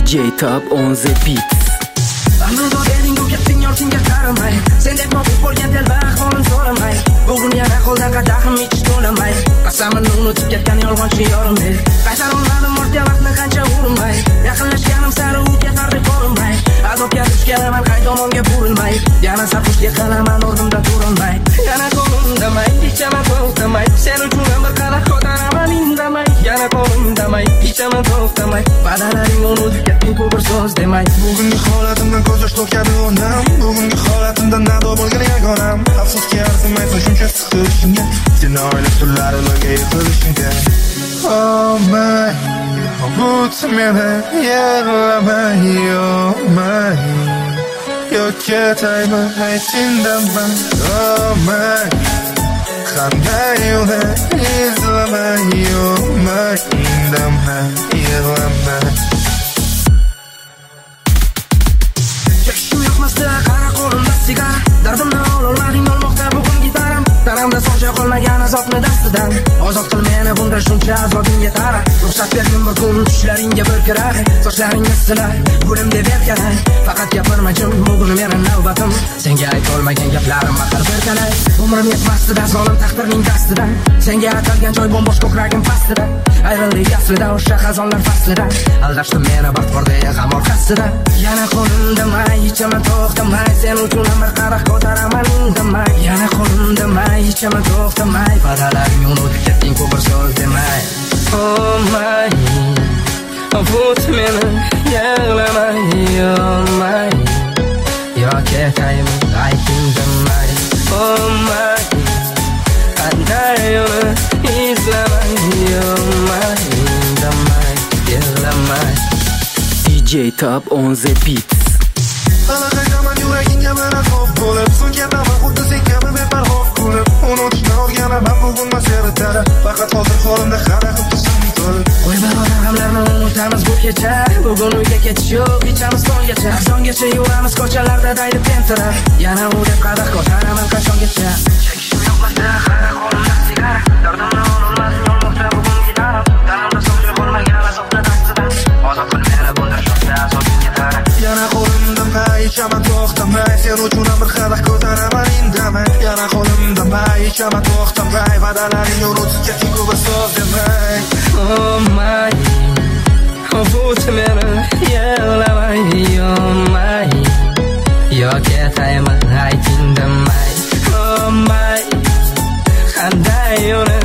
DJ Top on the beats. Ammo deding u ketding ortingga qaramay, sendek mavjud bo'lgan telba ahvolim so'ramay, bugun yana qo'ldan qadahim hech to'lamay, qasamini unutib ketgan yolg'onchi yorim ey. Qaytar olmadim ortga vaqtni qancha urinmay, yaqinlashganim sari u ketardi ko'rinmay, azobga tushganaman qay tomonga burilmay, yana sarxushga qalaman o'rnimda turolmay, yana qo'limdamay, ichaman to'xtamay, sen uchun bir qadar ko'taraman indamay, yana qo'limdamay, ichaman to'xtamay, badalaring unutib ketding ku bir so'z demay. Bugungi holatimdan ko'z yosh to'kadi onam, bugungi holatimdan nado bo'lgan yagonam, afsuski arzimaysan shuncha siqilishingga, seni oila turlari ularga yiqilishingga. Oh my, but meni yig'lamay, oh my, yo'q ketaymi aytingdaman, oh my, qanday yo'lni izlamay, oh my, indamay, yig'lamay. Qara qo'limda sigara, dardimni ololmading olmoqda bugun gitaram, tanamda soncha qolmagan azobni dastidan, ozod qil meni bunda shuncha azobing yetar, ruxsat bergin bir kun tushlaringga bir kirar, sochlaringni silar, gulim deb erkalay, faqat gapirma jim, bugun meni navbatim, senga aytolmagan gaplarim axir bir talay, umrim yetmasdida zolim taqdirning dastidan, senga atalgan joy bo'mbo'sh ko'kragim pastida, ayrildik aslida o'sha xazonlar faslida, aldashdim meni baxt bor deya g'am orqasida, yana qo'limdamay, ichaman to'xtamay, sen uchun bir qadar ko'taraman indamay, yana qo'limdamay, ichaman to'xtamay, badalaring unutib ketding ku bir so'z demay. Oh my, but meni yig'lamay, oh my, yo'q ketaymi aytingdamay, oh my, qanday yo'lni izlamay, oh my, indamay, yig'lamay. DJ Top on the beats. Alaqaydaman yuragingga meni xo'p bo'lib, so'ng ketaman xuddi sen kabi beparvo bo'lib, unutishni o'rganaman bugun masirada, faqat hozir qo'limda qara xuddi to'lib. Qo'y barobar g'amlarni unutamiz bu kecha, bugun uyga ketish yo'q, ichamiz songacha yuramiz ko'chalarda daydi tentirab, yana u deb qadah ko'taraman qachongacha. Chekishim yo'qmasa qara qo'limda sigara, dardimni ololmadim olmoqda bugun gitaram, tanamda soncha qolmagan azobda dastidan, ozod qil meni bunda shuncha azobing yetar. Yana qo'limdamay, ichaman to'xtamay, sen uchun bir qadar ko'taraman indamay, yana qo'limdamay, ichaman to'xtamay, badalaring unutib ketding ku bir so'z demay. Oh my, but meni yig'lamay, oh my, yo'q ketaymi aytingdamay, oh my, qanday yo'lni